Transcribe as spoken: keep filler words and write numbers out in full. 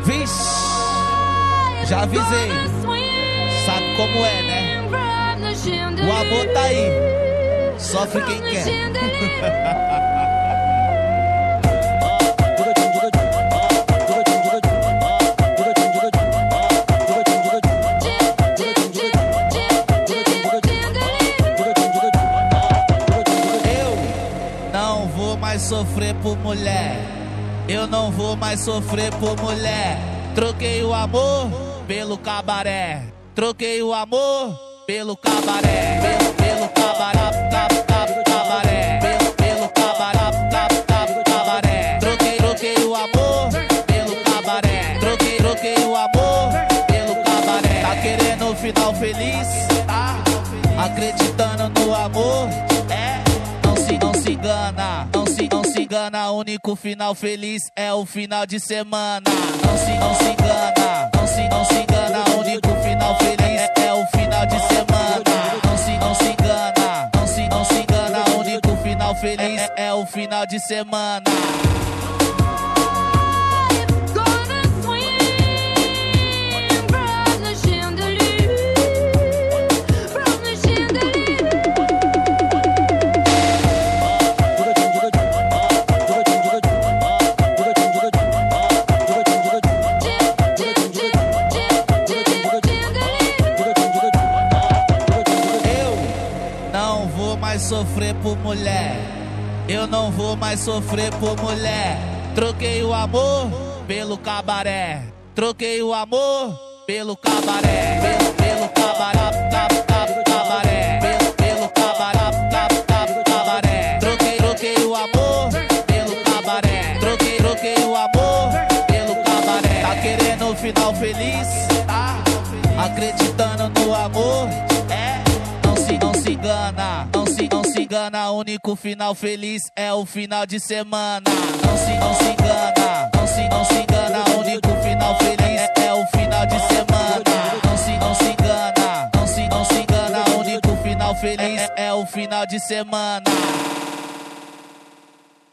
Vixe, já avisei. Sabe como é, né? O amor tá aí. Sofre quem quer. Não vou mais sofrer por mulher. Eu não vou mais sofrer por mulher. Troquei o amor pelo cabaré. Troquei o amor pelo cabaré. Pelo, pelo cabaré, cap, cap, cabaré. Pelo, pelo cabaré, cap, cap, cabaré. Troquei, troquei o amor pelo cabaré. Troquei, troquei o amor pelo cabaré. Tá querendo um final feliz? Tá? Acreditando no amor? É? Não se, não se engana, não se, não se engana. O único final feliz é o final de semana. Não se, não se engana, não se, não se engana. O único final feliz é o final de semana. Não se, não se engana, não se, não se engana. O único final feliz é o final de semana. Não vou mais sofrer por mulher. Eu não vou mais sofrer por mulher. Troquei o amor pelo cabaré. Troquei o amor pelo cabaré. Pelo, pelo cabaré, cap, cap, cabaré. Pelo, pelo cabaré, cap, cap, cabaré. Troquei, troquei o amor pelo cabaré. Troquei, troquei o amor pelo cabaré. Tá querendo um final feliz? Tá? Acreditando no amor? É? Não se, não se engana, não se, não se engana. O único final feliz é o final de semana. Não se, não se engana, não se, não se engana. O único final feliz é o final de semana. Não se, não se engana, não se, não se engana. O único final feliz é o final de semana.